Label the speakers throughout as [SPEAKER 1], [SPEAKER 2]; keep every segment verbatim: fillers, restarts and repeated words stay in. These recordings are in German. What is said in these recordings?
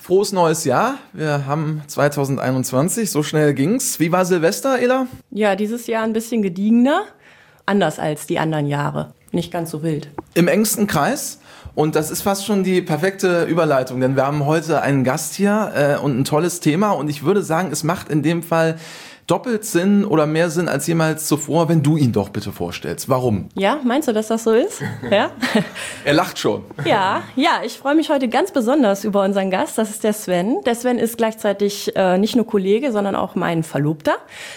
[SPEAKER 1] Frohes neues Jahr. Wir haben zwanzig einundzwanzig, so schnell ging's. Wie war Silvester, Ela?
[SPEAKER 2] Ja, dieses Jahr ein bisschen gediegener, anders als die anderen Jahre. Nicht ganz so wild.
[SPEAKER 1] Im engsten Kreis? Und das ist fast schon die perfekte Überleitung, denn wir haben heute einen Gast hier äh, und ein tolles Thema. Und ich würde sagen, es macht in dem Fall doppelt Sinn oder mehr Sinn als jemals zuvor, wenn du ihn doch bitte vorstellst. Warum?
[SPEAKER 2] Ja, meinst du, dass das so ist? Ja.
[SPEAKER 1] Er lacht schon.
[SPEAKER 2] Ja, ja, ich freue mich heute ganz besonders über unseren Gast. Das ist der Sven. Der Sven ist gleichzeitig äh, nicht nur Kollege, sondern auch mein Verlobter.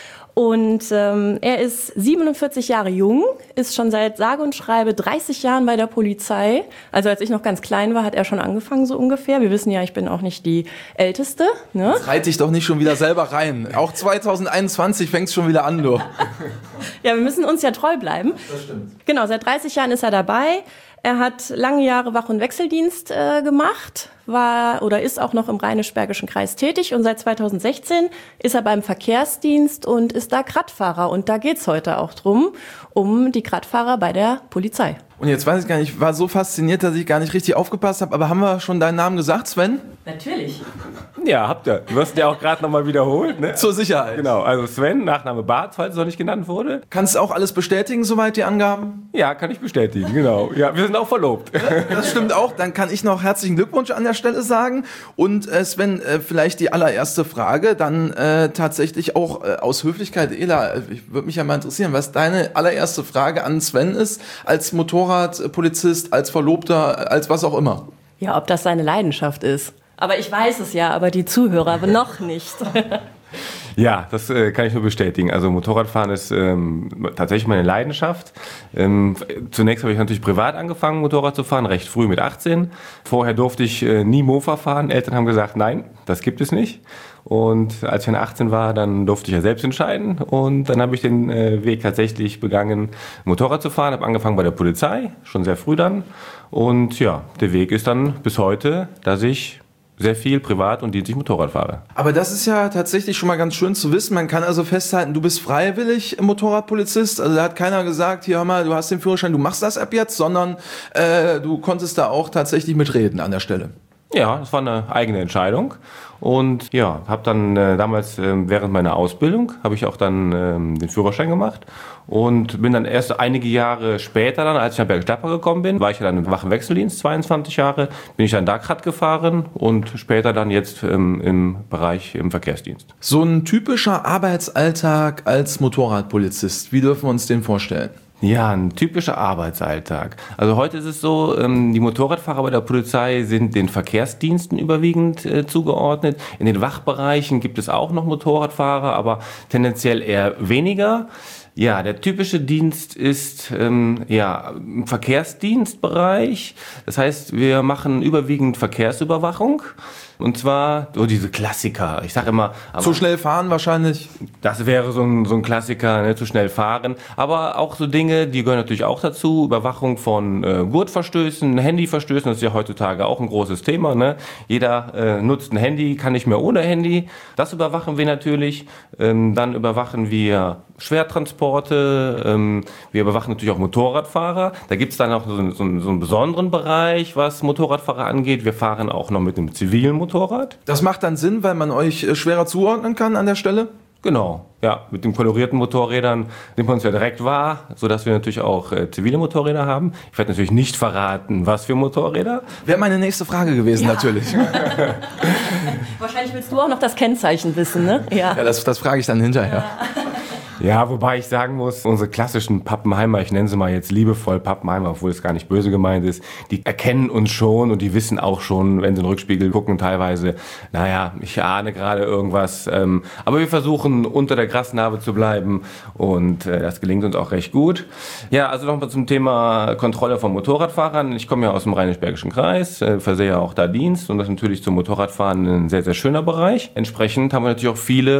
[SPEAKER 2] Und ähm, er ist siebenundvierzig Jahre jung, ist schon seit sage und schreibe dreißig Jahren bei der Polizei. Also als ich noch ganz klein war, hat er schon angefangen so ungefähr. Wir wissen ja, ich bin auch nicht die Älteste. Ne?
[SPEAKER 1] Jetzt reit dich doch nicht schon wieder selber rein. Auch zwanzig einundzwanzig fängt es schon wieder an, du.
[SPEAKER 2] Ja, wir müssen uns ja treu bleiben.
[SPEAKER 1] Das stimmt.
[SPEAKER 2] Genau, seit dreißig Jahren ist er dabei. Er hat lange Jahre Wach- und Wechseldienst äh, gemacht, war oder ist auch noch im Rheinisch-Bergischen Kreis tätig und seit zweitausendsechzehn ist er beim Verkehrsdienst und ist da Kraftfahrer. Und da geht's heute auch drum, um die Kraftfahrer bei der Polizei.
[SPEAKER 1] Und jetzt weiß ich gar nicht, ich war so fasziniert, dass ich gar nicht richtig aufgepasst habe, aber haben wir schon deinen Namen gesagt, Sven?
[SPEAKER 2] Natürlich.
[SPEAKER 3] Ja, habt ihr. Du hast ja auch gerade nochmal wiederholt, ne?
[SPEAKER 1] Zur Sicherheit.
[SPEAKER 3] Genau, also Sven, Nachname Barth, falls es noch nicht genannt wurde.
[SPEAKER 1] Kannst du auch alles bestätigen, soweit die Angaben?
[SPEAKER 3] Ja, kann ich bestätigen, genau. Ja, wir sind auch verlobt.
[SPEAKER 1] Das stimmt auch. Dann kann ich noch herzlichen Glückwunsch an der Stelle sagen. Und äh, Sven, äh, vielleicht die allererste Frage, dann äh, tatsächlich auch äh, aus Höflichkeit, Ela, ich würde mich ja mal interessieren, was deine allererste Frage an Sven ist, als Motorradpolizist, als Verlobter, als was auch immer.
[SPEAKER 2] Ja, ob das seine Leidenschaft ist. Aber ich weiß es ja, aber die Zuhörer noch nicht.
[SPEAKER 3] Ja, das äh, kann ich nur bestätigen. Also Motorradfahren ist ähm, tatsächlich meine Leidenschaft. Ähm, zunächst habe ich natürlich privat angefangen, Motorrad zu fahren, recht früh mit achtzehn. Vorher durfte ich äh, nie Mofa fahren. Eltern haben gesagt, nein, das gibt es nicht. Und als ich dann achtzehn war, dann durfte ich ja selbst entscheiden. Und dann habe ich den äh, Weg tatsächlich begangen, Motorrad zu fahren. Habe angefangen bei der Polizei, schon sehr früh dann. Und ja, der Weg ist dann bis heute, dass ich sehr viel privat und dienstlich Motorrad fahre.
[SPEAKER 1] Aber das ist ja tatsächlich schon mal ganz schön zu wissen. Man kann also festhalten, du bist freiwillig Motorradpolizist. Also da hat keiner gesagt, hier hör mal, du hast den Führerschein, du machst das ab jetzt, sondern äh, du konntest da auch tatsächlich mitreden an der Stelle.
[SPEAKER 3] Ja, das war eine eigene Entscheidung. Und ja, habe dann äh, damals äh, während meiner Ausbildung, habe ich auch dann ähm, den Führerschein gemacht und bin dann erst einige Jahre später dann, als ich nach Bergisch Gladbach gekommen bin, war ich ja dann im Wach- und Wechseldienst, zweiundzwanzig Jahre, bin ich dann Dachrad gefahren und später dann jetzt ähm, im Bereich im Verkehrsdienst.
[SPEAKER 1] So ein typischer Arbeitsalltag als Motorradpolizist, wie dürfen wir uns den vorstellen?
[SPEAKER 3] Ja, ein typischer Arbeitsalltag. Also heute ist es so, die Motorradfahrer bei der Polizei sind den Verkehrsdiensten überwiegend äh, zugeordnet. In den Wachbereichen gibt es auch noch Motorradfahrer, aber tendenziell eher weniger. Ja, der typische Dienst ist ähm, ja, im Verkehrsdienstbereich. Das heißt, wir machen überwiegend Verkehrsüberwachung. Und zwar so diese Klassiker. Ich sage immer...
[SPEAKER 1] Zu schnell fahren wahrscheinlich?
[SPEAKER 3] Das wäre so ein, so ein Klassiker, ne, zu schnell fahren. Aber auch so Dinge, die gehören natürlich auch dazu. Überwachung von äh, Gurtverstößen, Handyverstößen, das ist ja heutzutage auch ein großes Thema. Ne? Jeder äh, nutzt ein Handy, kann nicht mehr ohne Handy. Das überwachen wir natürlich. Ähm, dann überwachen wir Schwertransporte. Ähm, wir überwachen natürlich auch Motorradfahrer. Da gibt es dann auch so, so, so einen besonderen Bereich, was Motorradfahrer angeht. Wir fahren auch noch mit einem zivilen Motorrad.
[SPEAKER 1] Das macht dann Sinn, weil man euch schwerer zuordnen kann an der Stelle?
[SPEAKER 3] Genau, ja. Mit den kolorierten Motorrädern sind wir uns ja direkt wahr, sodass wir natürlich auch äh, zivile Motorräder haben. Ich werde natürlich nicht verraten, was für Motorräder.
[SPEAKER 1] Wäre meine nächste Frage gewesen, ja. Natürlich.
[SPEAKER 2] Wahrscheinlich willst du auch noch das Kennzeichen wissen, ne?
[SPEAKER 1] Ja, ja das, das frage ich dann hinterher.
[SPEAKER 2] Ja.
[SPEAKER 3] Ja, wobei ich sagen muss, unsere klassischen Pappenheimer, ich nenne sie mal jetzt liebevoll Pappenheimer, obwohl es gar nicht böse gemeint ist, die erkennen uns schon und die wissen auch schon, wenn sie in den Rückspiegel gucken, teilweise, naja, ich ahne gerade irgendwas. Ähm, aber wir versuchen, unter der Grasnarbe zu bleiben und äh, das gelingt uns auch recht gut. Ja, also nochmal zum Thema Kontrolle von Motorradfahrern. Ich komme ja aus dem Rheinisch-Bergischen Kreis, äh, versehe auch da Dienst und das ist natürlich zum Motorradfahren ein sehr, sehr schöner Bereich. Entsprechend haben wir natürlich auch viele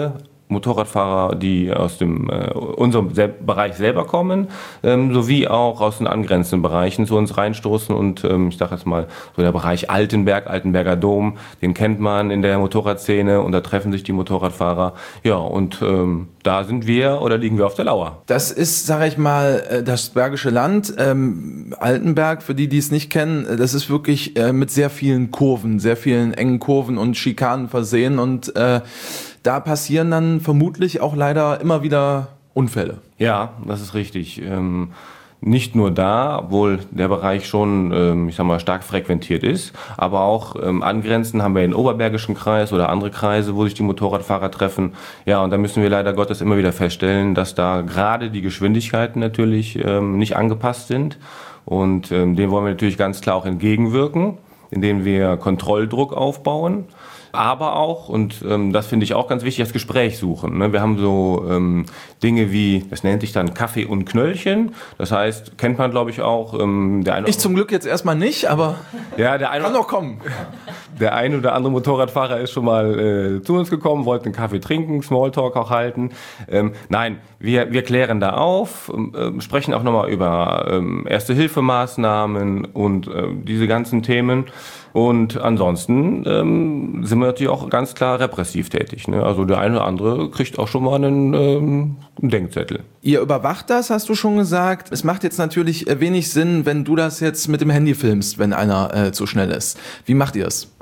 [SPEAKER 3] Motorradfahrer, die aus dem äh, unserem Sel- Bereich selber kommen, ähm, sowie auch aus den angrenzenden Bereichen zu uns reinstoßen. Und ähm, ich sage jetzt mal, so der Bereich Altenberg, Altenberger Dom, den kennt man in der Motorradszene und da treffen sich die Motorradfahrer. Ja, und ähm, da sind wir oder liegen wir auf der Lauer.
[SPEAKER 1] Das ist, sage ich mal, das Bergische Land. Ähm, Altenberg, für die, die es nicht kennen, das ist wirklich äh, mit sehr vielen Kurven, sehr vielen engen Kurven und Schikanen versehen. Und äh, da passieren dann vermutlich auch leider immer wieder Unfälle.
[SPEAKER 3] Ja, das ist richtig. Ähm, Nicht nur da, obwohl der Bereich schon, ähm, ich sag mal, stark frequentiert ist, aber auch ähm, angrenzend haben wir den Oberbergischen Kreis oder andere Kreise, wo sich die Motorradfahrer treffen. Ja, und da müssen wir leider Gottes immer wieder feststellen, dass da gerade die Geschwindigkeiten natürlich ähm, nicht angepasst sind. Und ähm, dem wollen wir natürlich ganz klar auch entgegenwirken, indem wir Kontrolldruck aufbauen. Aber auch, und ähm, das finde ich auch ganz wichtig, das Gespräch suchen. Ne? Wir haben so ähm, Dinge wie, das nennt sich dann Kaffee und Knöllchen. Das heißt, kennt man glaube ich auch. Ähm, der eine
[SPEAKER 1] Ich zum Glück jetzt erstmal nicht, aber
[SPEAKER 3] ja, der eine,
[SPEAKER 1] kann noch kommen.
[SPEAKER 3] Der ein oder andere Motorradfahrer ist schon mal äh, zu uns gekommen, wollte einen Kaffee trinken, Smalltalk auch halten. Ähm, nein, wir, wir klären da auf, äh, sprechen auch nochmal über ähm, Erste-Hilfe-Maßnahmen und äh, diese ganzen Themen. Und ansonsten ähm, sind wir natürlich auch ganz klar repressiv tätig. Ne? Also der eine oder andere kriegt auch schon mal einen, ähm, einen Denkzettel.
[SPEAKER 1] Ihr überwacht das, hast du schon gesagt. Es macht jetzt natürlich wenig Sinn, wenn du das jetzt mit dem Handy filmst, wenn einer äh, zu schnell ist. Wie macht ihr es?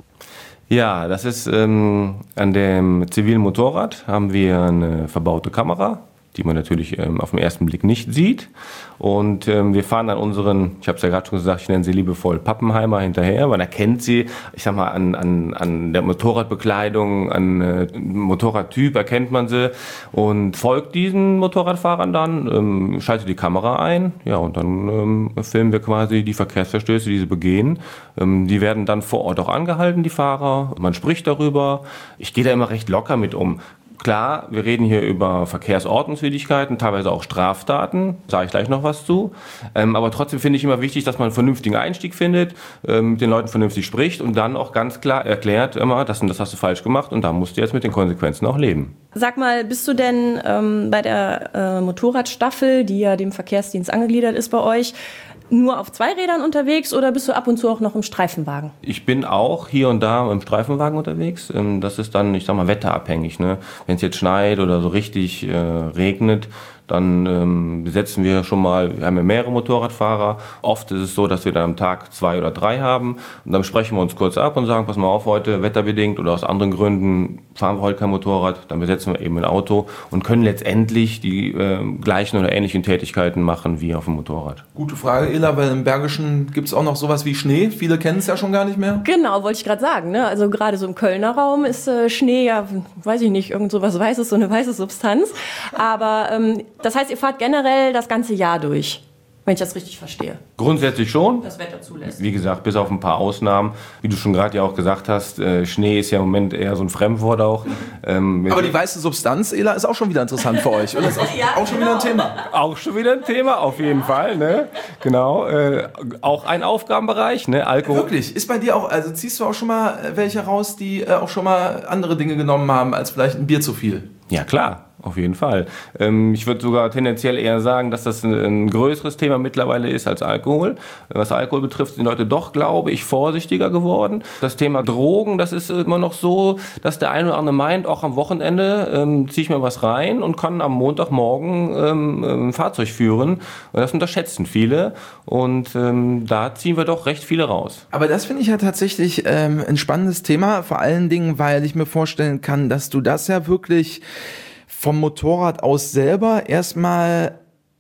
[SPEAKER 3] Ja, das ist ähm, an dem zivilen Motorrad haben wir eine verbaute Kamera, die man natürlich ähm, auf den ersten Blick nicht sieht. Und ähm, wir fahren dann unseren, ich habe es ja gerade schon gesagt, ich nenne sie liebevoll Pappenheimer hinterher. Man erkennt sie, ich sag mal, an, an, an der Motorradbekleidung, an äh, Motorradtyp erkennt man sie und folgt diesen Motorradfahrern dann, ähm, schaltet die Kamera ein, ja, und dann ähm, filmen wir quasi die Verkehrsverstöße, die sie begehen. Ähm, die werden dann vor Ort auch angehalten, die Fahrer. Man spricht darüber. Ich gehe da immer recht locker mit um. Klar, wir reden hier über Verkehrsordnungswidrigkeiten, teilweise auch Straftaten, sage ich gleich noch was zu. Ähm, aber trotzdem finde ich immer wichtig, dass man einen vernünftigen Einstieg findet, ähm, mit den Leuten vernünftig spricht und dann auch ganz klar erklärt immer, das und das hast du falsch gemacht und da musst du jetzt mit den Konsequenzen auch leben.
[SPEAKER 2] Sag mal, bist du denn ähm, bei der äh, Motorradstaffel, die ja dem Verkehrsdienst angegliedert ist bei euch, nur auf zwei Rädern unterwegs oder bist du ab und zu auch noch im Streifenwagen?
[SPEAKER 3] Ich bin auch hier und da im Streifenwagen unterwegs. Das ist dann, ich sag mal, wetterabhängig. Ne? Wenn es jetzt schneit oder so richtig äh, regnet, dann ähm, besetzen wir schon mal, wir haben ja mehrere Motorradfahrer. Oft ist es so, dass wir dann am Tag zwei oder drei haben. Und dann sprechen wir uns kurz ab und sagen, pass mal auf, heute wetterbedingt oder aus anderen Gründen fahren wir heute kein Motorrad. Dann besetzen wir eben ein Auto und können letztendlich die äh, gleichen oder ähnlichen Tätigkeiten machen wie auf dem Motorrad.
[SPEAKER 1] Gute Frage, Ela, weil im Bergischen gibt es auch noch sowas wie Schnee. Viele kennen es ja schon gar nicht mehr.
[SPEAKER 2] Genau, wollte ich gerade sagen. Ne? Also gerade so im Kölner Raum ist äh, Schnee ja, weiß ich nicht, irgend so was Weißes, so eine weiße Substanz. Aber ähm, das heißt, ihr fahrt generell das ganze Jahr durch, wenn ich das richtig verstehe.
[SPEAKER 3] Grundsätzlich schon.
[SPEAKER 2] Das Wetter zulässt.
[SPEAKER 3] Wie gesagt, bis auf ein paar Ausnahmen. Wie du schon gerade ja auch gesagt hast, äh, Schnee ist ja im Moment eher so ein Fremdwort auch. Ähm,
[SPEAKER 1] Aber die weiße Substanz, Ela, ist auch schon wieder interessant für euch. Oder ist auch,
[SPEAKER 2] Ja,
[SPEAKER 1] auch schon wieder ein Thema.
[SPEAKER 3] Auch schon wieder ein Thema, auf jeden Fall. Ne? Genau. Äh, auch ein Aufgabenbereich. Ne? Alkohol.
[SPEAKER 1] Wirklich? Ist bei dir auch, also ziehst du auch schon mal welche raus, die äh, auch schon mal andere Dinge genommen haben, als vielleicht ein Bier zu viel?
[SPEAKER 3] Ja, klar. Auf jeden Fall. Ähm, ich würde sogar tendenziell eher sagen, dass das ein, ein größeres Thema mittlerweile ist als Alkohol. Was Alkohol betrifft, sind die Leute doch, glaube ich, vorsichtiger geworden. Das Thema Drogen, das ist immer noch so, dass der eine oder andere meint, auch am Wochenende ähm, ziehe ich mir was rein und kann am Montagmorgen ähm, ein Fahrzeug führen. Und das unterschätzen viele. Und ähm, da ziehen wir doch recht viele raus.
[SPEAKER 1] Aber das finde ich ja tatsächlich ähm, ein spannendes Thema, vor allen Dingen, weil ich mir vorstellen kann, dass du das ja wirklich vom Motorrad aus selber erstmal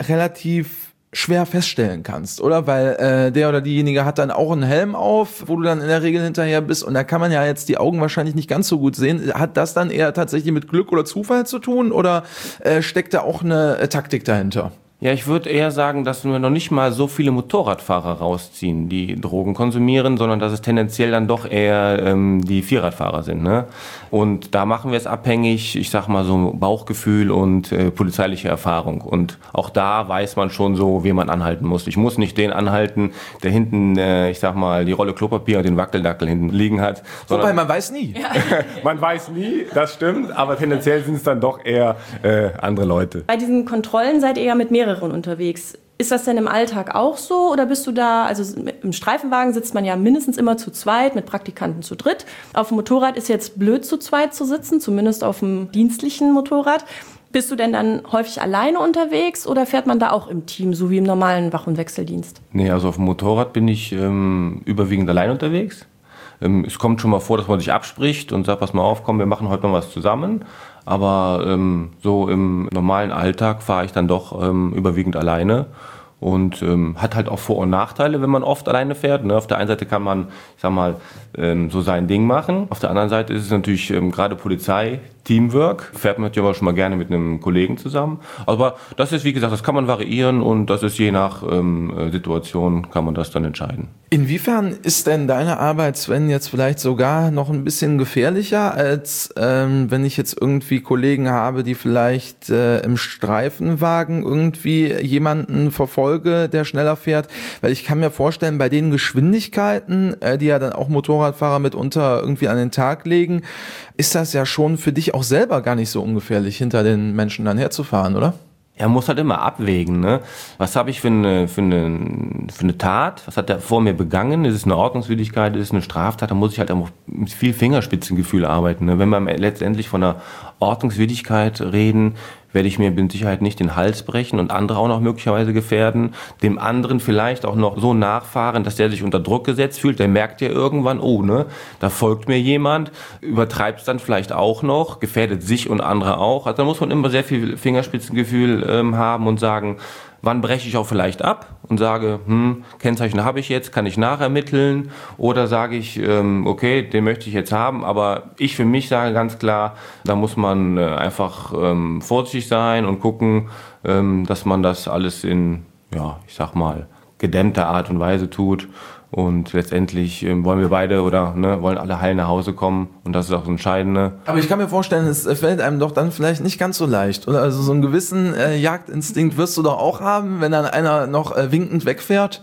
[SPEAKER 1] relativ schwer feststellen kannst, oder? Weil äh, der oder diejenige hat dann auch einen Helm auf, wo du dann in der Regel hinterher bist und da kann man ja jetzt die Augen wahrscheinlich nicht ganz so gut sehen. Hat das dann eher tatsächlich mit Glück oder Zufall zu tun oder äh, steckt da auch eine äh, Taktik dahinter?
[SPEAKER 3] Ja, ich würde eher sagen, dass wir noch nicht mal so viele Motorradfahrer rausziehen, die Drogen konsumieren, sondern dass es tendenziell dann doch eher ähm, die Vierradfahrer sind. Ne? Und da machen wir es abhängig, ich sag mal so Bauchgefühl und äh, polizeiliche Erfahrung. Und auch da weiß man schon so, wen man anhalten muss. Ich muss nicht den anhalten, der hinten, äh, ich sag mal, die Rolle Klopapier und den Wackeldackel hinten liegen hat.
[SPEAKER 1] Wobei, man weiß nie.
[SPEAKER 2] Ja.
[SPEAKER 3] Man weiß nie, das stimmt, aber tendenziell sind es dann doch eher äh, andere Leute.
[SPEAKER 2] Bei diesen Kontrollen seid ihr ja mit mehreren unterwegs. Ist das denn im Alltag auch so oder bist du da, also im Streifenwagen sitzt man ja mindestens immer zu zweit, mit Praktikanten zu dritt. Auf dem Motorrad ist jetzt blöd zu zweit zu sitzen, zumindest auf dem dienstlichen Motorrad. Bist du denn dann häufig alleine unterwegs oder fährt man da auch im Team, so wie im normalen Wach- und Wechseldienst?
[SPEAKER 3] Nee, also auf dem Motorrad bin ich ähm, überwiegend allein unterwegs. Ähm, es kommt schon mal vor, dass man sich abspricht und sagt, pass mal auf, komm, wir machen heute mal was zusammen. Aber ähm, so im normalen Alltag fahre ich dann doch ähm, überwiegend alleine. Und ähm, hat halt auch Vor- und Nachteile, wenn man oft alleine fährt. Ne? Auf der einen Seite kann man, ich sag mal, ähm, so sein Ding machen. Auf der anderen Seite ist es natürlich ähm, gerade Polizei, Teamwork. Fährt man natürlich aber schon mal gerne mit einem Kollegen zusammen. Aber das ist, wie gesagt, das kann man variieren und das ist je nach ähm, Situation, kann man das dann entscheiden.
[SPEAKER 1] Inwiefern ist denn deine Arbeit, Sven, jetzt vielleicht sogar noch ein bisschen gefährlicher, als ähm, wenn ich jetzt irgendwie Kollegen habe, die vielleicht äh, im Streifenwagen irgendwie jemanden verfolge, der schneller fährt? Weil ich kann mir vorstellen, bei den Geschwindigkeiten, äh, die ja dann auch Motorradfahrer mitunter irgendwie an den Tag legen, ist das ja schon für dich auch selber gar nicht so ungefährlich, hinter den Menschen dann herzufahren, oder?
[SPEAKER 3] Er muss halt immer abwägen, ne? Was habe ich für eine, für, eine, für eine Tat? Was hat er vor mir begangen? Ist es eine Ordnungswidrigkeit? Ist es eine Straftat? Da muss ich halt auch mit viel Fingerspitzengefühl arbeiten. Ne? Wenn wir letztendlich von einer Ordnungswidrigkeit reden, werde ich mir mit Sicherheit nicht den Hals brechen und andere auch noch möglicherweise gefährden. Dem anderen vielleicht auch noch so nachfahren, dass der sich unter Druck gesetzt fühlt. Der merkt ja irgendwann, oh, ne, da folgt mir jemand, übertreibt es dann vielleicht auch noch, gefährdet sich und andere auch. Also da muss man immer sehr viel Fingerspitzengefühl ähm, haben und sagen, wann breche ich auch vielleicht ab und sage, hm, Kennzeichen habe ich jetzt, kann ich nachermitteln, oder sage ich, ähm, okay, den möchte ich jetzt haben, aber ich für mich sage ganz klar, da muss man äh, einfach ähm, vorsichtig sein und gucken, ähm, dass man das alles in, ja, ich sag mal, gedämmter Art und Weise tut. Und letztendlich ähm, wollen wir beide oder ne, wollen alle heil nach Hause kommen und das ist auch das Entscheidende.
[SPEAKER 1] Aber ich kann mir vorstellen, es fällt einem doch dann vielleicht nicht ganz so leicht, oder? Also so einen gewissen äh, Jagdinstinkt wirst du doch auch haben, wenn dann einer noch äh, winkend wegfährt.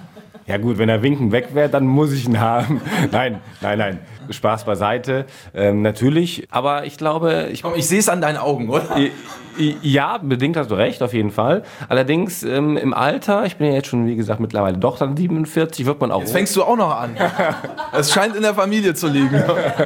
[SPEAKER 3] Ja gut, wenn er winkend weg wäre, dann muss ich ihn haben. Nein, nein, nein. Spaß beiseite. Ähm, natürlich, aber ich glaube... Ich,
[SPEAKER 1] Komm, ich sehe es an deinen Augen, oder?
[SPEAKER 3] Ja, bedingt hast du recht, auf jeden Fall. Allerdings ähm, im Alter, ich bin ja jetzt schon, wie gesagt, mittlerweile doch dann siebenundvierzig, wird man auch...
[SPEAKER 1] Jetzt fängst du auch noch an. Es scheint in der Familie zu liegen.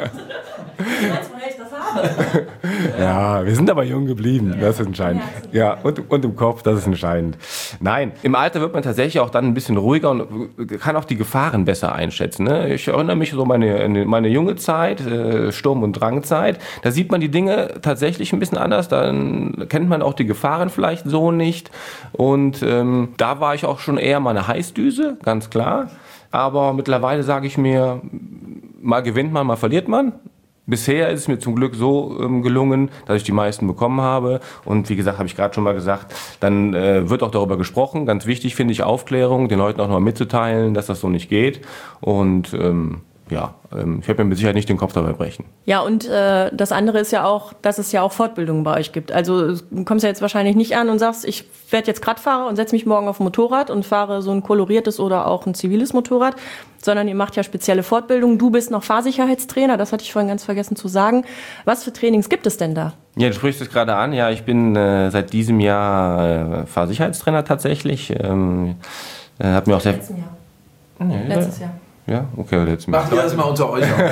[SPEAKER 3] Ja, wir sind aber jung geblieben, das ist entscheidend. Ja, und, und im Kopf, das ist entscheidend. Nein, im Alter wird man tatsächlich auch dann ein bisschen ruhiger und kann auch die Gefahren besser einschätzen. Ne? Ich erinnere mich so meine, meine junge Zeit, äh, Sturm- und Drangzeit, da sieht man die Dinge tatsächlich ein bisschen anders, dann kennt man auch die Gefahren vielleicht so nicht. Und ähm, da war ich auch schon eher mal eine Heißdüse, ganz klar. Aber mittlerweile sage ich mir, mal gewinnt man, mal verliert man. Bisher ist es mir zum Glück so ähm, gelungen, dass ich die meisten bekommen habe. Und wie gesagt, habe ich gerade schon mal gesagt, dann äh, wird auch darüber gesprochen. Ganz wichtig finde ich Aufklärung, den Leuten auch noch mal mitzuteilen, dass das so nicht geht. Und ähm, ja, ähm, ich werde mir mit Sicherheit nicht den Kopf dabei brechen.
[SPEAKER 2] Ja, und äh, das andere ist ja auch, dass es ja auch Fortbildungen bei euch gibt. Also du kommst ja jetzt wahrscheinlich nicht an und sagst, ich werde jetzt Radfahrer und setze mich morgen auf ein Motorrad und fahre so ein koloriertes oder auch ein ziviles Motorrad, sondern ihr macht ja spezielle Fortbildungen. Du bist noch Fahrsicherheitstrainer, das hatte ich vorhin ganz vergessen zu sagen. Was für Trainings gibt es denn da?
[SPEAKER 3] Ja, du sprichst es gerade an. Ja, ich bin äh, seit diesem Jahr äh, Fahrsicherheitstrainer tatsächlich. Ähm, äh, hat mir auch sehr...
[SPEAKER 2] Letztes Jahr.
[SPEAKER 3] Nee,
[SPEAKER 2] Letztes Jahr.
[SPEAKER 3] Ja, okay, jetzt
[SPEAKER 1] Macht ihr das mal unter euch aus.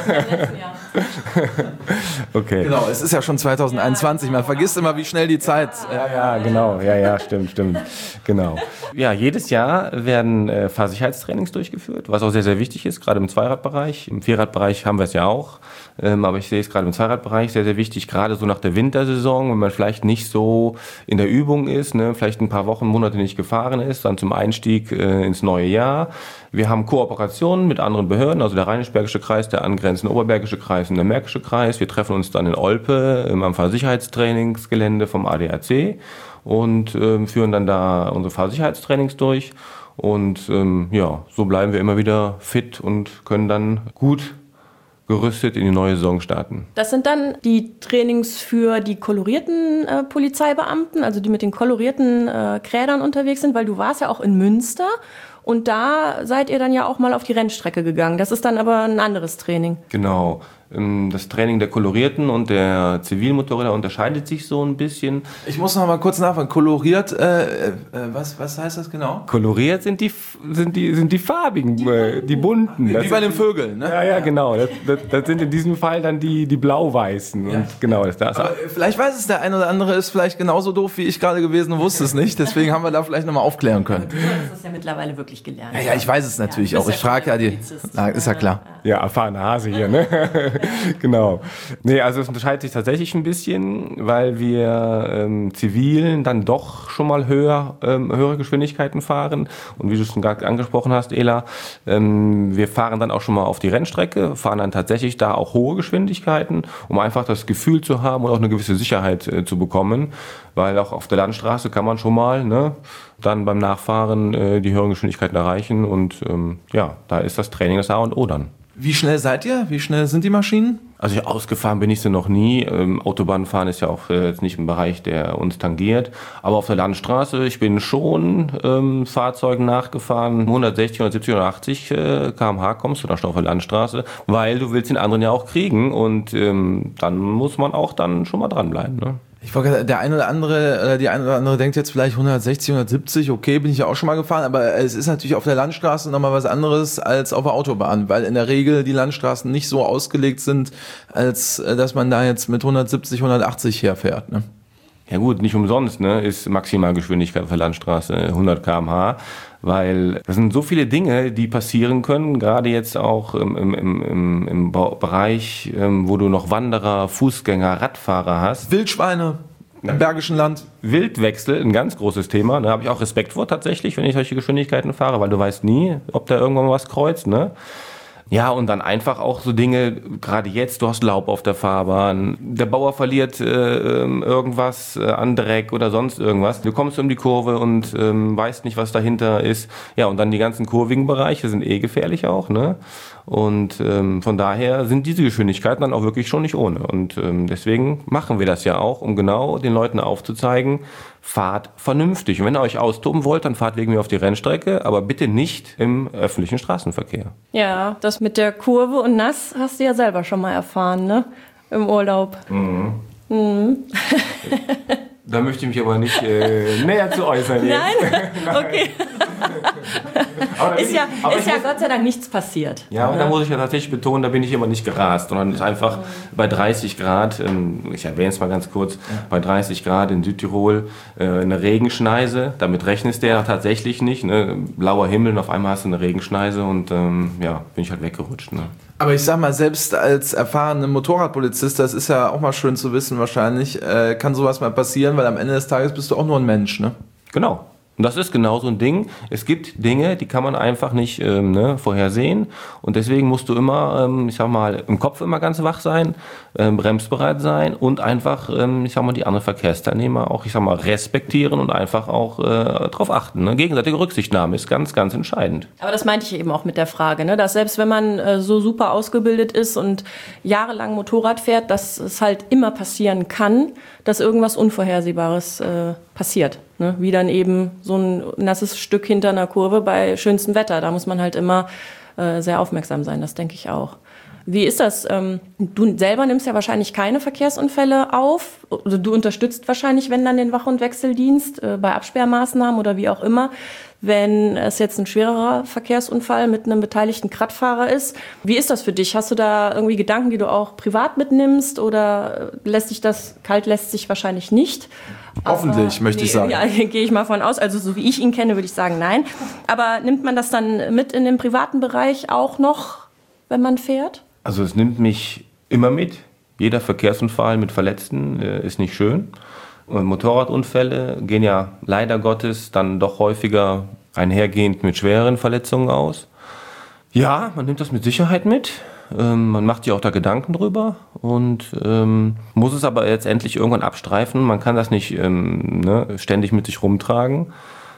[SPEAKER 3] Okay.
[SPEAKER 1] Genau, es ist ja schon zwanzig einundzwanzig, man vergisst immer, wie schnell die Zeit...
[SPEAKER 3] Ja, ja, genau, ja, ja, stimmt, stimmt, genau. Ja, jedes Jahr werden äh, Fahrsicherheitstrainings durchgeführt, was auch sehr, sehr wichtig ist, gerade im Zweiradbereich. Im Vierradbereich haben wir es ja auch, ähm, aber ich sehe es gerade im Zweiradbereich sehr, sehr wichtig, gerade so nach der Wintersaison, wenn man vielleicht nicht so in der Übung ist, ne, vielleicht ein paar Wochen, Monate nicht gefahren ist, dann zum Einstieg äh, ins neue Jahr. Wir haben Kooperationen mit anderen Behörden, also der Rheinisch-Bergische Kreis, der angrenzende Oberbergische Kreis und der Märkische Kreis. Wir treffen uns dann in Olpe im Fahrsicherheitstrainingsgelände vom A D A C und äh, führen dann da unsere Fahrsicherheitstrainings durch. Und ähm, ja, so bleiben wir immer wieder fit und können dann gut gerüstet in die neue Saison starten.
[SPEAKER 2] Das sind dann die Trainings für die kolorierten äh, Polizeibeamten, also die mit den kolorierten äh, Krädern unterwegs sind, weil du warst ja auch in Münster und da seid ihr dann ja auch mal auf die Rennstrecke gegangen. Das ist dann aber ein anderes Training.
[SPEAKER 3] Genau. Das Training der Kolorierten und der Zivilmotorräder unterscheidet sich so ein bisschen.
[SPEAKER 1] Ich muss noch mal kurz nachfragen. Koloriert, äh, äh, was, was heißt das genau?
[SPEAKER 3] Koloriert sind die, sind die, sind die farbigen, die, äh, die bunten.
[SPEAKER 1] Wie
[SPEAKER 3] das
[SPEAKER 1] bei den Vögeln, ne?
[SPEAKER 3] Ja, ja, genau. Das, das, das sind in diesem Fall dann die, die blau-weißen.
[SPEAKER 1] Ja.
[SPEAKER 3] Und genau, das, das
[SPEAKER 1] Aber vielleicht weiß es der eine oder andere, ist vielleicht genauso doof wie ich gerade gewesen und wusste es nicht. Deswegen haben wir da vielleicht noch mal aufklären können.
[SPEAKER 2] Du hast das ja mittlerweile wirklich gelernt.
[SPEAKER 1] Ja, ja, ich weiß es natürlich ja, auch. Ich frage ja die. Na, ist ja klar.
[SPEAKER 3] Ja, erfahrene Hase hier, ne? Genau. Nee, also es unterscheidet sich tatsächlich ein bisschen, weil wir ähm, Zivilen dann doch schon mal höher, ähm, höhere Geschwindigkeiten fahren. Und wie du schon gerade angesprochen hast, Ela, ähm, wir fahren dann auch schon mal auf die Rennstrecke, fahren dann tatsächlich da auch hohe Geschwindigkeiten, um einfach das Gefühl zu haben und auch eine gewisse Sicherheit äh, zu bekommen. Weil auch auf der Landstraße kann man schon mal, ne, dann beim Nachfahren äh, die höheren Geschwindigkeiten erreichen. Und ähm, ja, da ist das Training das A und O dann.
[SPEAKER 1] Wie schnell seid ihr? Wie schnell sind die Maschinen?
[SPEAKER 3] Also ausgefahren bin ich sie noch nie. Ähm, Autobahnfahren ist ja auch äh, jetzt nicht ein Bereich, der uns tangiert. Aber auf der Landstraße, ich bin schon ähm, Fahrzeugen nachgefahren. hundertsechzig, hundertsiebzig, hundertachtzig äh, Kilometer pro Stunde kommst du da schon auf der Landstraße, weil du willst den anderen ja auch kriegen. Und ähm, dann muss man auch dann schon mal dranbleiben, ne?
[SPEAKER 1] Ich wollte, der eine oder andere, oder die eine oder andere denkt jetzt vielleicht hundertsechzig, hundertsiebzig, okay, bin ich ja auch schon mal gefahren, aber es ist natürlich auf der Landstraße nochmal was anderes als auf der Autobahn, weil in der Regel die Landstraßen nicht so ausgelegt sind, als dass man da jetzt mit hundertsiebzig, hundertachtzig herfährt, ne?
[SPEAKER 3] Ja gut, nicht umsonst, ne, ist Maximalgeschwindigkeit auf der Landstraße hundert Kilometer pro Stunde, weil das sind so viele Dinge, die passieren können, gerade jetzt auch im, im, im, im Bereich, wo du noch Wanderer, Fußgänger, Radfahrer hast.
[SPEAKER 1] Wildschweine im Bergischen Land.
[SPEAKER 3] Wildwechsel, ein ganz großes Thema, da habe ich auch Respekt vor tatsächlich, wenn ich solche Geschwindigkeiten fahre, weil du weißt nie, ob da irgendwann mal was kreuzt, ne? Ja, und dann einfach auch so Dinge, gerade jetzt, du hast Laub auf der Fahrbahn, der Bauer verliert äh, irgendwas äh, an Dreck oder sonst irgendwas. Du kommst um die Kurve und ähm, weißt nicht, was dahinter ist. Ja, und dann die ganzen kurvigen Bereiche sind eh gefährlich auch, ne? Und ähm, von daher sind diese Geschwindigkeiten dann auch wirklich schon nicht ohne. Und ähm, deswegen machen wir das ja auch, um genau den Leuten aufzuzeigen, fahrt vernünftig. Und wenn ihr euch austoben wollt, dann fahrt wegen mir auf die Rennstrecke, aber bitte nicht im öffentlichen Straßenverkehr.
[SPEAKER 2] Ja, das mit der Kurve und nass hast du ja selber schon mal erfahren, ne? Im Urlaub.
[SPEAKER 3] Mhm.
[SPEAKER 2] Mhm.
[SPEAKER 3] Da möchte ich mich aber nicht äh, näher zu äußern jetzt.
[SPEAKER 2] Nein? Okay. ist ja,
[SPEAKER 3] ich,
[SPEAKER 2] ist ja
[SPEAKER 3] muss,
[SPEAKER 2] Gott sei Dank nichts passiert.
[SPEAKER 3] Ja, und da muss ich ja tatsächlich betonen, da bin ich immer nicht gerast, sondern ist einfach bei dreißig Grad, ähm, ich erwähne es mal ganz kurz, ja. bei dreißig Grad in Südtirol äh, eine Regenschneise, damit rechnest du ja tatsächlich nicht, ne? Blauer Himmel und auf einmal hast du eine Regenschneise und ähm, ja, bin ich halt weggerutscht. Ne?
[SPEAKER 1] Aber ich sag mal, selbst als erfahrener Motorradpolizist, das ist ja auch mal schön zu wissen wahrscheinlich, äh, kann sowas mal passieren, weil am Ende des Tages bist du auch nur ein Mensch, ne?
[SPEAKER 3] Genau. Und das ist genau so ein Ding. Es gibt Dinge, die kann man einfach nicht ähm, ne, vorhersehen. Und deswegen musst du immer, ähm, ich sag mal, im Kopf immer ganz wach sein, ähm, bremsbereit sein und einfach, ähm, ich sag mal, die anderen Verkehrsteilnehmer auch, ich sag mal, respektieren und einfach auch äh, drauf achten. Ne? Gegenseitige Rücksichtnahme ist ganz, ganz entscheidend.
[SPEAKER 2] Aber das meinte ich eben auch mit der Frage, ne? Dass selbst wenn man äh, so super ausgebildet ist und jahrelang Motorrad fährt, dass es halt immer passieren kann, dass irgendwas Unvorhersehbares äh, passiert. Ne? Wie dann eben so ein nasses Stück hinter einer Kurve bei schönstem Wetter. Da muss man halt immer äh, sehr aufmerksam sein, das denke ich auch. Wie ist das? Ähm, du selber nimmst ja wahrscheinlich keine Verkehrsunfälle auf. Also du unterstützt wahrscheinlich, wenn dann den Wach- und Wechseldienst äh, bei Absperrmaßnahmen oder wie auch immer. Wenn es jetzt ein schwererer Verkehrsunfall mit einem beteiligten Radfahrer ist. Wie ist das für dich? Hast du da irgendwie Gedanken, die du auch privat mitnimmst? Oder lässt sich das, kalt lässt sich wahrscheinlich nicht?
[SPEAKER 1] Hoffentlich, aber, möchte
[SPEAKER 2] nee,
[SPEAKER 1] ich sagen.
[SPEAKER 2] Ja, gehe ich mal von aus. Also so wie ich ihn kenne, würde ich sagen, nein. Aber nimmt man das dann mit in den privaten Bereich auch noch, wenn man fährt?
[SPEAKER 3] Also es nimmt mich immer mit. Jeder Verkehrsunfall mit Verletzten äh, ist nicht schön. Und Motorradunfälle gehen ja leider Gottes dann doch häufiger einhergehend mit schwereren Verletzungen aus. Ja, man nimmt das mit Sicherheit mit. Ähm, man macht sich auch da Gedanken drüber und ähm, muss es aber letztendlich irgendwann abstreifen. Man kann das nicht ähm, ne, ständig mit sich rumtragen.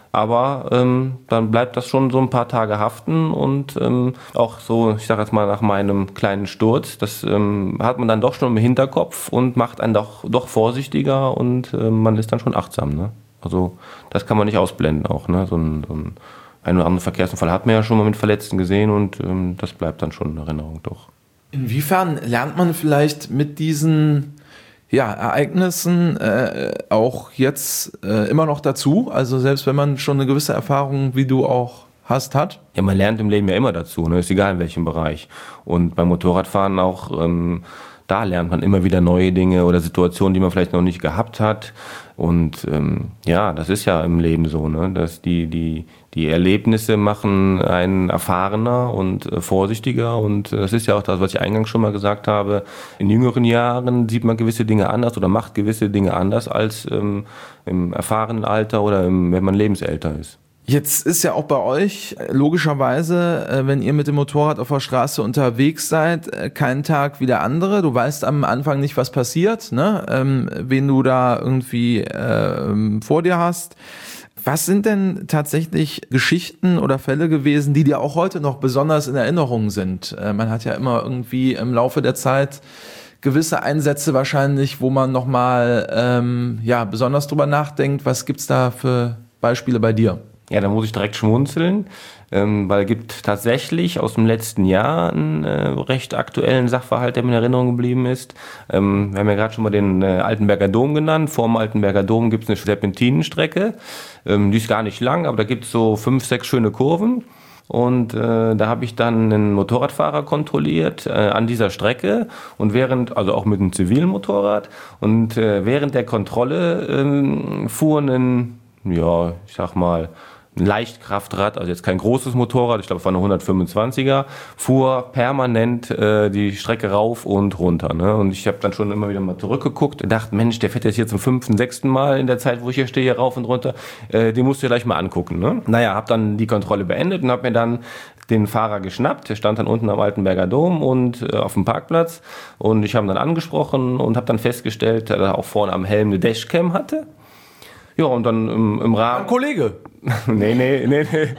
[SPEAKER 3] Aber ähm, dann bleibt das schon so ein paar Tage haften und ähm, auch so, ich sage jetzt mal nach meinem kleinen Sturz, das ähm, hat man dann doch schon im Hinterkopf und macht einen doch, doch vorsichtiger und äh, man ist dann schon achtsam. Ne? Also das kann man nicht ausblenden auch. Ne? So ein, so ein Ein oder anderen Verkehrsunfall hat man ja schon mal mit Verletzten gesehen und ähm, das bleibt dann schon in Erinnerung, doch.
[SPEAKER 1] Inwiefern lernt man vielleicht mit diesen ja, Ereignissen äh, auch jetzt äh, immer noch dazu? Also selbst wenn man schon eine gewisse Erfahrung, wie du auch hast, hat?
[SPEAKER 3] Ja, man lernt im Leben ja immer dazu, ne? Ist egal in welchem Bereich. Und beim Motorradfahren auch, ähm, da lernt man immer wieder neue Dinge oder Situationen, die man vielleicht noch nicht gehabt hat. Und ähm, ja, das ist ja im Leben so, ne? Dass die, die, die Erlebnisse machen einen erfahrener und äh, vorsichtiger. Und äh, das ist ja auch das, was ich eingangs schon mal gesagt habe. In jüngeren Jahren sieht man gewisse Dinge anders oder macht gewisse Dinge anders als ähm, im erfahrenen Alter oder im, wenn man lebensälter ist.
[SPEAKER 1] Jetzt ist ja auch bei euch logischerweise, wenn ihr mit dem Motorrad auf der Straße unterwegs seid, kein Tag wie der andere. Du weißt am Anfang nicht, was passiert, ne? ähm, wen du da irgendwie äh, vor dir hast. Was sind denn tatsächlich Geschichten oder Fälle gewesen, die dir auch heute noch besonders in Erinnerung sind? Äh, man hat ja immer irgendwie im Laufe der Zeit gewisse Einsätze wahrscheinlich, wo man nochmal ähm, ja, besonders drüber nachdenkt. Was gibt's da für Beispiele bei dir?
[SPEAKER 3] Ja, da muss ich direkt schmunzeln, ähm, weil es gibt tatsächlich aus dem letzten Jahr einen äh, recht aktuellen Sachverhalt, der mir in Erinnerung geblieben ist. Ähm, wir haben ja gerade schon mal den äh, Altenberger Dom genannt. Vor dem Altenberger Dom gibt es eine Serpentinenstrecke. Ähm, die ist gar nicht lang, aber da gibt es so fünf, sechs schöne Kurven. Und äh, da habe ich dann einen Motorradfahrer kontrolliert äh, an dieser Strecke und während, also auch mit einem zivilen Motorrad, und äh, während der Kontrolle äh, fuhr ein, ja, ich sag mal, ein Leichtkraftrad, also jetzt kein großes Motorrad, ich glaube es war eine hundertfünfundzwanziger, fuhr permanent äh, die Strecke rauf und runter. Ne? Und ich habe dann schon immer wieder mal zurückgeguckt und dachte, Mensch, der fährt jetzt hier zum fünften, sechsten Mal in der Zeit, wo ich hier stehe, rauf und runter. Äh, den musst du dir gleich mal angucken. Ne? Naja, habe dann die Kontrolle beendet und habe mir dann den Fahrer geschnappt. Der stand dann unten am Altenberger Dom und äh, auf dem Parkplatz. Und ich habe ihn dann angesprochen und habe dann festgestellt, dass er auch vorne am Helm eine Dashcam hatte. Ja, und dann im, im Rahmen...
[SPEAKER 1] Ein Kollege.
[SPEAKER 3] nee, nee, nee, nee.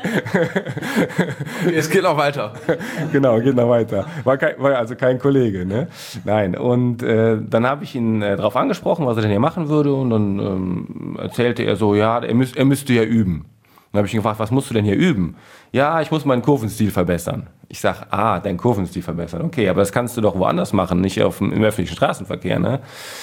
[SPEAKER 1] Es geht noch weiter.
[SPEAKER 3] Genau, geht noch weiter. War, kein, war also kein Kollege, ne? Nein, und äh, dann habe ich ihn äh, darauf angesprochen, was er denn hier machen würde. Und dann ähm, erzählte er so, ja, er, müß, er müsste ja üben. Dann habe ich ihn gefragt, was musst du denn hier üben? Ja, ich muss meinen Kurvenstil verbessern. Ich sage, ah, deinen Kurvenstil verbessern. Okay, aber das kannst du doch woanders machen, nicht auf dem, im öffentlichen Straßenverkehr, ne?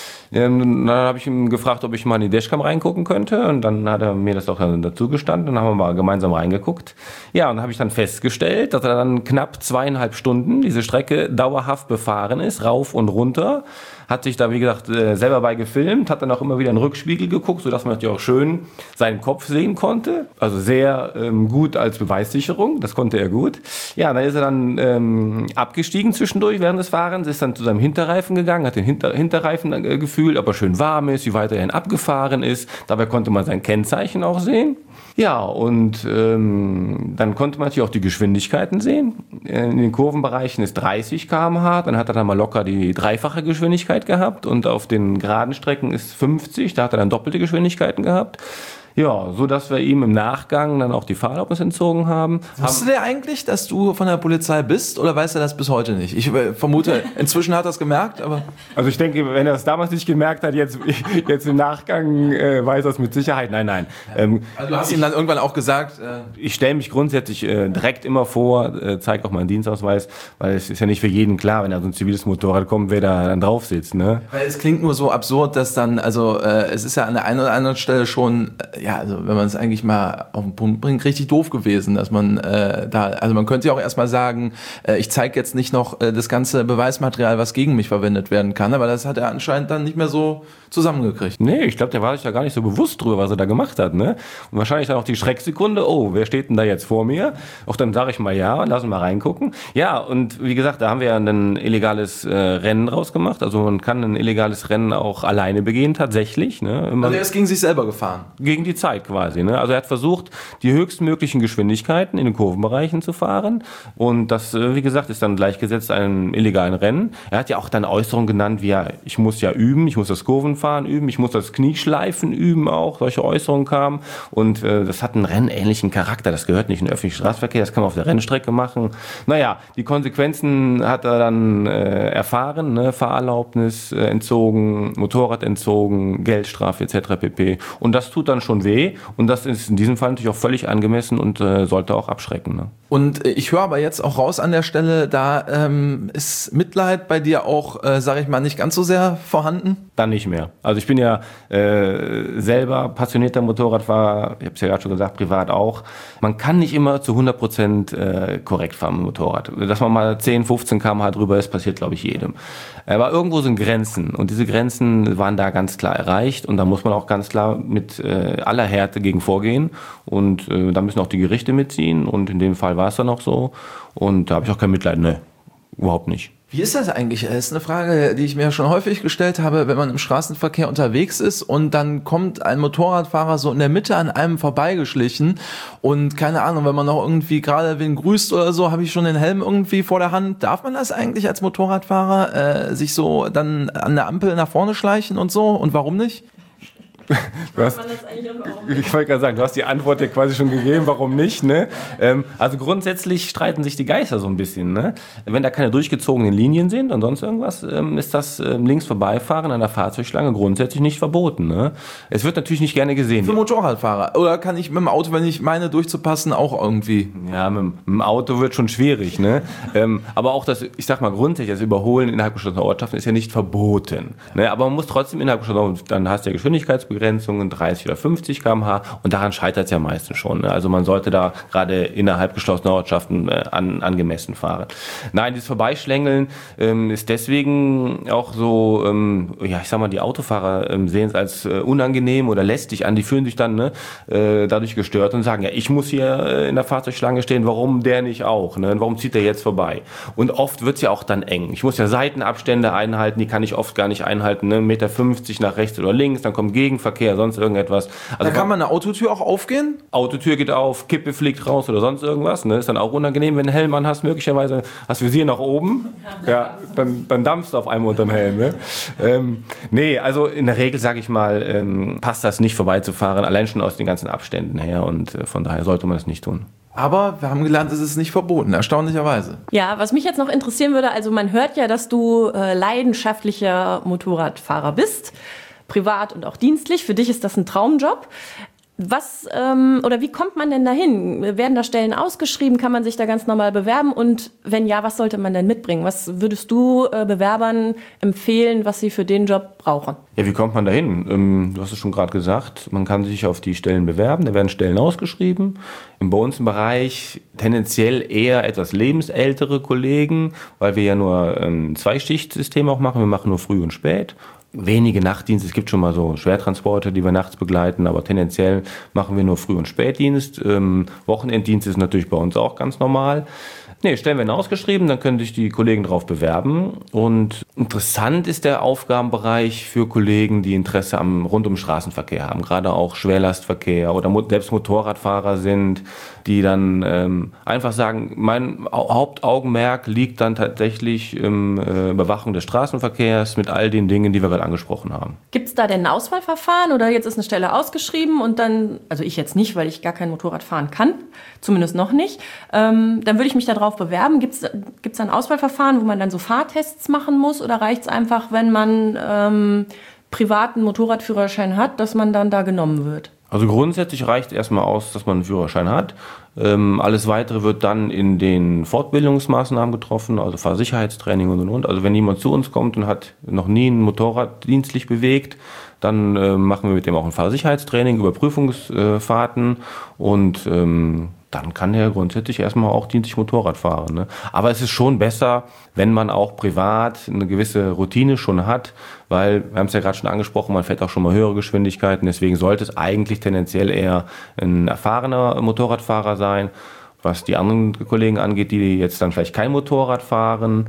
[SPEAKER 3] Dann habe ich ihn gefragt, ob ich mal in die Dashcam reingucken könnte, und dann hat er mir das auch dazu gestanden, dann haben wir mal gemeinsam reingeguckt. Ja, und dann habe ich dann festgestellt, dass er dann knapp zweieinhalb Stunden diese Strecke dauerhaft befahren ist, rauf und runter, hat sich da, wie gesagt, selber bei gefilmt, hat dann auch immer wieder in den Rückspiegel geguckt, sodass man natürlich auch schön seinen Kopf sehen konnte, also sehr ähm, gut als Beweissicherung, das konnte er gut. Ja, dann ist er dann ähm, abgestiegen zwischendurch während des Fahrens, ist dann zu seinem Hinterreifen gegangen, hat den Hinter Hinterreifen äh, gefühlt, ob er schön warm ist, wie weit er abgefahren ist. Dabei konnte man sein Kennzeichen auch sehen. Ja, und ähm, dann konnte man natürlich auch die Geschwindigkeiten sehen. In den Kurvenbereichen ist dreißig Kilometer pro Stunde, dann hat er dann mal locker die dreifache Geschwindigkeit gehabt, und auf den geraden Strecken ist fünfzig, da hat er dann doppelte Geschwindigkeiten gehabt. Ja, so dass wir ihm im Nachgang dann auch die Fahrerlaubnis entzogen haben.
[SPEAKER 1] Wusste der eigentlich, dass du von der Polizei bist, oder weiß er das bis heute nicht? Ich vermute, inzwischen hat er es gemerkt, aber...
[SPEAKER 3] Also ich denke, wenn er das damals nicht gemerkt hat, jetzt, jetzt im Nachgang äh, weiß er es mit Sicherheit. Nein, nein. Ähm,
[SPEAKER 1] also du hast ihm dann irgendwann auch gesagt... Äh
[SPEAKER 3] ich stelle mich grundsätzlich äh, direkt immer vor, äh, zeige auch meinen Dienstausweis, weil es ist ja nicht für jeden klar, wenn da so ein ziviles Motorrad kommt, wer da dann drauf sitzt. Ne?
[SPEAKER 1] Weil es klingt nur so absurd, dass dann, also äh, es ist ja an der einen oder anderen Stelle schon... Äh, Ja, also wenn man es eigentlich mal auf den Punkt bringt, richtig doof gewesen, dass man äh, da, also man könnte ja auch erstmal sagen, äh, ich zeige jetzt nicht noch äh, das ganze Beweismaterial, was gegen mich verwendet werden kann, aber das hat er anscheinend dann nicht mehr so zusammengekriegt.
[SPEAKER 3] Nee, ich glaube, der war sich da gar nicht so bewusst drüber, was er da gemacht hat, ne? Und wahrscheinlich dann auch die Schrecksekunde, oh, wer steht denn da jetzt vor mir? Auch dann sage ich mal ja und lassen mal reingucken. Ja, und wie gesagt, da haben wir ja ein illegales äh, Rennen draus gemacht, also man kann ein illegales Rennen auch alleine begehen, tatsächlich, ne?
[SPEAKER 1] Also er ist gegen sich selber gefahren?
[SPEAKER 3] Gegen die die Zeit quasi. Ne? Also er hat versucht, die höchstmöglichen Geschwindigkeiten in den Kurvenbereichen zu fahren und das, wie gesagt, ist dann gleichgesetzt einem illegalen Rennen. Er hat ja auch dann Äußerungen genannt, wie ja, ich muss ja üben, ich muss das Kurvenfahren üben, ich muss das Knieschleifen üben auch, solche Äußerungen kamen und äh, das hat einen rennähnlichen Charakter, das gehört nicht in den öffentlichen Straßenverkehr, das kann man auf der Rennstrecke machen. Naja, die Konsequenzen hat er dann äh, erfahren, ne? Fahrerlaubnis äh, entzogen, Motorrad entzogen, Geldstrafe et cetera pp. Und das tut dann schon weh und das ist in diesem Fall natürlich auch völlig angemessen und äh, sollte auch abschrecken. Ne?
[SPEAKER 1] Und ich höre aber jetzt auch raus an der Stelle, da ähm, ist Mitleid bei dir auch, äh, sage ich mal, nicht ganz so sehr vorhanden?
[SPEAKER 3] Dann nicht mehr. Also ich bin ja äh, selber passionierter Motorradfahrer, ich habe es ja gerade schon gesagt, privat auch. Man kann nicht immer zu hundert Prozent äh, korrekt fahren mit dem Motorrad. Dass man mal zehn, fünfzehn Kilometer pro Stunde drüber ist, passiert, glaube ich, jedem. Aber irgendwo sind Grenzen und diese Grenzen waren da ganz klar erreicht und da muss man auch ganz klar mit äh, aller Härte gegen vorgehen und äh, da müssen auch die Gerichte mitziehen und in dem Fall war es dann auch so und da habe ich auch kein Mitleid, ne, überhaupt nicht.
[SPEAKER 1] Wie ist das eigentlich? Das ist eine Frage, die ich mir schon häufig gestellt habe, wenn man im Straßenverkehr unterwegs ist und dann kommt ein Motorradfahrer so in der Mitte an einem vorbeigeschlichen und keine Ahnung, wenn man noch irgendwie gerade wen grüßt oder so, habe ich schon den Helm irgendwie vor der Hand. Darf man das eigentlich als Motorradfahrer äh, sich so dann an der Ampel nach vorne schleichen und so und warum nicht?
[SPEAKER 3] Du hast, ich wollte gerade sagen, du hast die Antwort ja quasi schon gegeben, warum nicht, ne? Ähm, also grundsätzlich streiten sich die Geister so ein bisschen, ne? Wenn da keine durchgezogenen Linien sind und sonst irgendwas, ähm, ist das ähm, links vorbeifahren an der Fahrzeugschlange grundsätzlich nicht verboten, ne? Es wird natürlich nicht gerne gesehen.
[SPEAKER 1] Für Motorradfahrer? Oder kann ich mit dem Auto, wenn ich meine durchzupassen, auch irgendwie?
[SPEAKER 3] Ja, mit, mit dem Auto wird schon schwierig, ne? ähm, aber auch das, ich sag mal grundsätzlich, das Überholen innerhalb geschlossener Ortschaften ist ja nicht verboten, ne? Aber man muss trotzdem innerhalb geschlossener, dann hast du ja Geschwindigkeitsbegrenzung, Begrenzungen dreißig oder fünfzig Kilometer pro Stunde und daran scheitert es ja meistens schon. Ne? Also man sollte da gerade innerhalb geschlossener Ortschaften äh, an, angemessen fahren. Nein, dieses Vorbeischlängeln ähm, ist deswegen auch so, ähm, ja, ich sag mal, die Autofahrer ähm, sehen es als äh, unangenehm oder lästig an. Die fühlen sich dann ne, äh, dadurch gestört und sagen, ja, ich muss hier äh, in der Fahrzeugschlange stehen, warum der nicht auch? Ne? Warum zieht der jetzt vorbei? Und oft wird es ja auch dann eng. Ich muss ja Seitenabstände einhalten, die kann ich oft gar nicht einhalten. Ne? eins Komma fünfzig Meter nach rechts oder links, dann kommt Gegenverkehr. Verkehr, sonst irgendetwas. Also
[SPEAKER 1] da kann man eine Autotür auch aufgehen?
[SPEAKER 3] Autotür geht auf, Kippe fliegt raus oder sonst irgendwas. Ne? Ist dann auch unangenehm, wenn du einen Helm an hast, möglicherweise hast du Visier nach oben. Ja, dann, dann dampfst du auf einmal unterm Helm. Ne? Ähm, nee, also in der Regel, sage ich mal, ähm, passt das nicht vorbeizufahren, allein schon aus den ganzen Abständen her und äh, von daher sollte man das nicht tun.
[SPEAKER 1] Aber wir haben gelernt, es ist nicht verboten, erstaunlicherweise.
[SPEAKER 2] Ja, was mich jetzt noch interessieren würde, also man hört ja, dass du äh, leidenschaftlicher Motorradfahrer bist. Privat und auch dienstlich. Für dich ist das ein Traumjob. Was ähm, oder wie kommt man denn dahin? Werden da Stellen ausgeschrieben? Kann man sich da ganz normal bewerben? Und wenn ja, was sollte man denn mitbringen? Was würdest du äh, Bewerbern empfehlen, was sie für den Job brauchen? Ja,
[SPEAKER 3] wie kommt man dahin? Ähm, du hast es schon gerade gesagt, man kann sich auf die Stellen bewerben. Da werden Stellen ausgeschrieben. Bei uns im Bereich tendenziell eher etwas lebensältere Kollegen, weil wir ja nur ein Zweischichtsystem auch machen. Wir machen nur früh und spät. Wenige Nachtdienste, es gibt schon mal so Schwertransporte, die wir nachts begleiten, aber tendenziell machen wir nur Früh- und Spätdienst. Ähm, Wochenenddienst ist natürlich bei uns auch ganz normal. Nee, Stellen werden ausgeschrieben, dann können sich die Kollegen darauf bewerben. Und interessant ist der Aufgabenbereich für Kollegen, die Interesse am rund um Straßenverkehr haben, gerade auch Schwerlastverkehr oder selbst Motorradfahrer sind, die dann ähm, einfach sagen, mein Hauptaugenmerk liegt dann tatsächlich im äh, Überwachung des Straßenverkehrs mit all den Dingen, die wir gerade angesprochen haben.
[SPEAKER 2] Gibt es da denn ein Auswahlverfahren oder jetzt ist eine Stelle ausgeschrieben und dann, also ich jetzt nicht, weil ich gar kein Motorrad fahren kann, zumindest noch nicht, ähm, dann würde ich mich darauf bewerben. Gibt es gibt's ein Auswahlverfahren, wo man dann so Fahrtests machen muss oder reicht es einfach, wenn man ähm, privaten Motorradführerschein hat, dass man dann da genommen wird?
[SPEAKER 3] Also grundsätzlich reicht es erstmal aus, dass man einen Führerschein hat. Ähm, alles Weitere wird dann in den Fortbildungsmaßnahmen getroffen, also Fahrsicherheitstraining und und und. Also wenn jemand zu uns kommt und hat noch nie ein Motorrad dienstlich bewegt, dann äh, machen wir mit dem auch ein Fahrsicherheitstraining, Überprüfungsfahrten und ähm, dann kann er grundsätzlich erstmal auch dienstlich Motorrad fahren. Ne? Aber es ist schon besser, wenn man auch privat eine gewisse Routine schon hat, weil, wir haben es ja gerade schon angesprochen, man fährt auch schon mal höhere Geschwindigkeiten, deswegen sollte es eigentlich tendenziell eher ein erfahrener Motorradfahrer sein. Was die anderen Kollegen angeht, die jetzt dann vielleicht kein Motorrad fahren,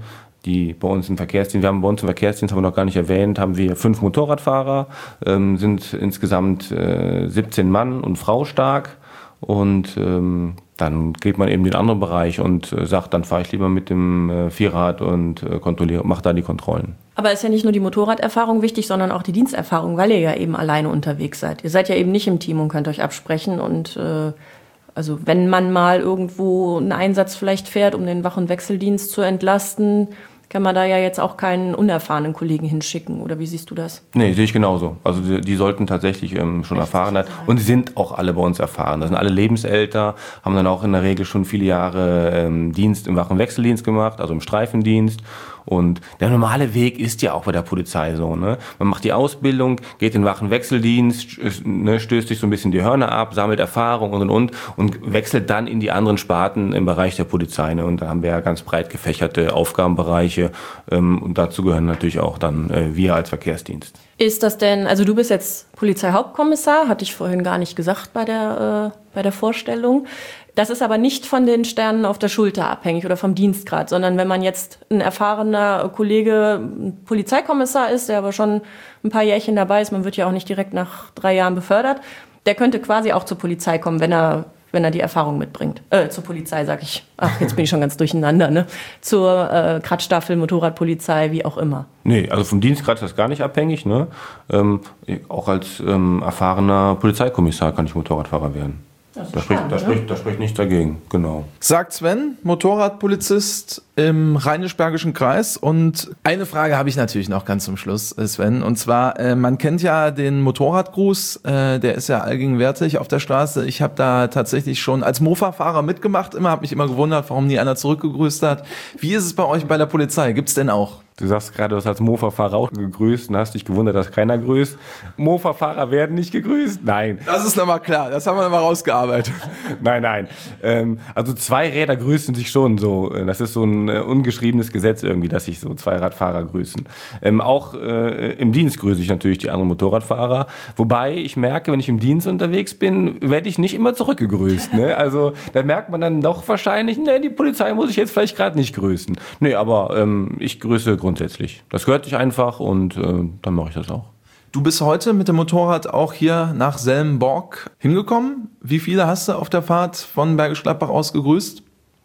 [SPEAKER 3] die bei uns im Verkehrsdienst, wir haben bei uns im Verkehrsdienst, haben wir noch gar nicht erwähnt, haben wir fünf Motorradfahrer, ähm, sind insgesamt äh, siebzehn Mann und Frau stark. Und ähm, dann geht man eben in den anderen Bereich und äh, sagt, dann fahre ich lieber mit dem äh, Vierrad und äh, kontrolliere, mache da die Kontrollen.
[SPEAKER 2] Aber ist ja nicht nur die Motorraderfahrung wichtig, sondern auch die Diensterfahrung, weil ihr ja eben alleine unterwegs seid. Ihr seid ja eben nicht im Team und könnt euch absprechen. Und äh, also wenn man mal irgendwo einen Einsatz vielleicht fährt, um den Wach- und Wechseldienst zu entlasten, kann man da ja jetzt auch keinen unerfahrenen Kollegen hinschicken. Oder wie siehst du das?
[SPEAKER 3] Nee, sehe ich genauso. Also die, die sollten tatsächlich ähm, schon erfahren sein. Und sie sind auch alle bei uns erfahren. Das sind alle lebensälter, haben dann auch in der Regel schon viele Jahre ähm, Dienst im Wach- und Wechseldienst gemacht, also im Streifendienst. Und der normale Weg ist ja auch bei der Polizei so, ne? Man macht die Ausbildung, geht in den Wach- und Wechseldienst, ne, stößt sich so ein bisschen die Hörner ab, sammelt Erfahrung und und und und wechselt dann in die anderen Sparten im Bereich der Polizei, ne? Und da haben wir ja ganz breit gefächerte Aufgabenbereiche ähm, und dazu gehören natürlich auch dann äh, wir als Verkehrsdienst.
[SPEAKER 2] Ist das denn, also du bist jetzt Polizeihauptkommissar, hatte ich vorhin gar nicht gesagt bei der, äh, bei der Vorstellung. Das ist aber nicht von den Sternen auf der Schulter abhängig oder vom Dienstgrad, sondern wenn man jetzt ein erfahrener Kollege, ein Polizeikommissar ist, der aber schon ein paar Jährchen dabei ist, man wird ja auch nicht direkt nach drei Jahren befördert, der könnte quasi auch zur Polizei kommen, wenn er, wenn er die Erfahrung mitbringt. Äh, zur Polizei, sag ich. Ach, jetzt bin ich schon ganz durcheinander, ne? Zur äh, Kratzstaffel, Motorradpolizei, wie auch immer.
[SPEAKER 3] Nee, also vom Dienstgrad ist das gar nicht abhängig, ne? Ähm, auch als ähm, erfahrener Polizeikommissar kann ich Motorradfahrer werden. Da spricht, da, spricht, da spricht nichts dagegen, genau.
[SPEAKER 1] Sagt Sven, Motorradpolizist im Rheinisch-Bergischen Kreis. Und eine Frage habe ich natürlich noch ganz zum Schluss, Sven. Und zwar, äh, man kennt ja den Motorradgruß, äh, der ist ja allgegenwärtig auf der Straße. Ich habe da tatsächlich schon als Mofa-Fahrer mitgemacht, immer, habe mich immer gewundert, warum nie einer zurückgegrüßt hat. Wie ist es bei euch bei der Polizei? Gibt's denn auch?
[SPEAKER 3] Du sagst gerade, du hast als Mofa-Fahrer auch gegrüßt und hast dich gewundert, dass keiner grüßt. Mofa-Fahrer werden nicht gegrüßt? Nein.
[SPEAKER 1] Das ist nochmal klar, das haben wir nochmal rausgearbeitet.
[SPEAKER 3] Nein, nein. Ähm, also zwei Räder grüßen sich schon so. Das ist so ein äh, ungeschriebenes Gesetz irgendwie, dass sich so zwei Radfahrer grüßen. Ähm, auch äh, im Dienst grüße ich natürlich die anderen Motorradfahrer. Wobei ich merke, wenn ich im Dienst unterwegs bin, werde ich nicht immer zurückgegrüßt. Ne? Also da merkt man dann doch wahrscheinlich, ne, die Polizei muss ich jetzt vielleicht gerade nicht grüßen. Nee, aber ähm, ich grüße grundsätzlich. Das gehört sich einfach und äh, dann mache ich das auch.
[SPEAKER 1] Du bist heute mit dem Motorrad auch hier nach Selmenborg hingekommen. Wie viele hast du auf der Fahrt von Bergisch Gladbach aus gegrüßt?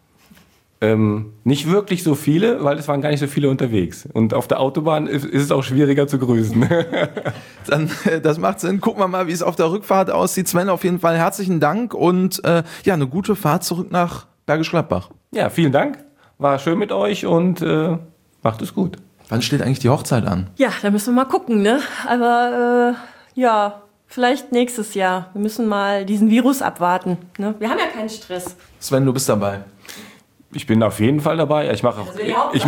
[SPEAKER 3] Ähm, nicht wirklich so viele, weil es waren gar nicht so viele unterwegs. Und auf der Autobahn ist, ist es auch schwieriger zu grüßen.
[SPEAKER 1] Dann, das macht Sinn. Gucken wir mal, wie es auf der Rückfahrt aussieht. Sven, auf jeden Fall herzlichen Dank und äh, ja, eine gute Fahrt zurück nach Bergisch Gladbach.
[SPEAKER 3] Ja, vielen Dank. War schön mit euch und äh, macht es gut.
[SPEAKER 1] Wann steht eigentlich die Hochzeit an?
[SPEAKER 2] Ja, da müssen wir mal gucken, ne? Aber äh, ja, vielleicht nächstes Jahr. Wir müssen mal diesen Virus abwarten. Ne? Wir haben ja keinen Stress.
[SPEAKER 1] Sven, du bist dabei.
[SPEAKER 3] Ich bin auf jeden Fall dabei. Ich mache auf, ich,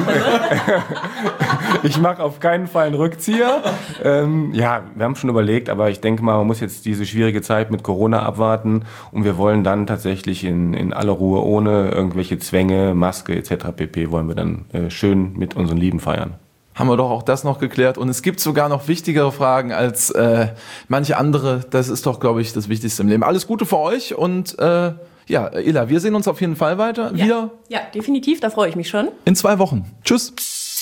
[SPEAKER 3] ich mach auf keinen Fall einen Rückzieher. Ähm, ja, wir haben schon überlegt, aber ich denke mal, man muss jetzt diese schwierige Zeit mit Corona abwarten und wir wollen dann tatsächlich in, in aller Ruhe, ohne irgendwelche Zwänge, Maske et cetera pp. Wollen wir dann äh, schön mit unseren Lieben feiern.
[SPEAKER 1] Haben wir doch auch das noch geklärt. Und es gibt sogar noch wichtigere Fragen als äh, manche andere. Das ist doch, glaube ich, das Wichtigste im Leben. Alles Gute für euch und äh, ja, Ela, wir sehen uns auf jeden Fall weiter.
[SPEAKER 2] Ja.
[SPEAKER 1] Wieder
[SPEAKER 2] Ja, definitiv, da freue ich mich schon.
[SPEAKER 1] in zwei Wochen. Tschüss.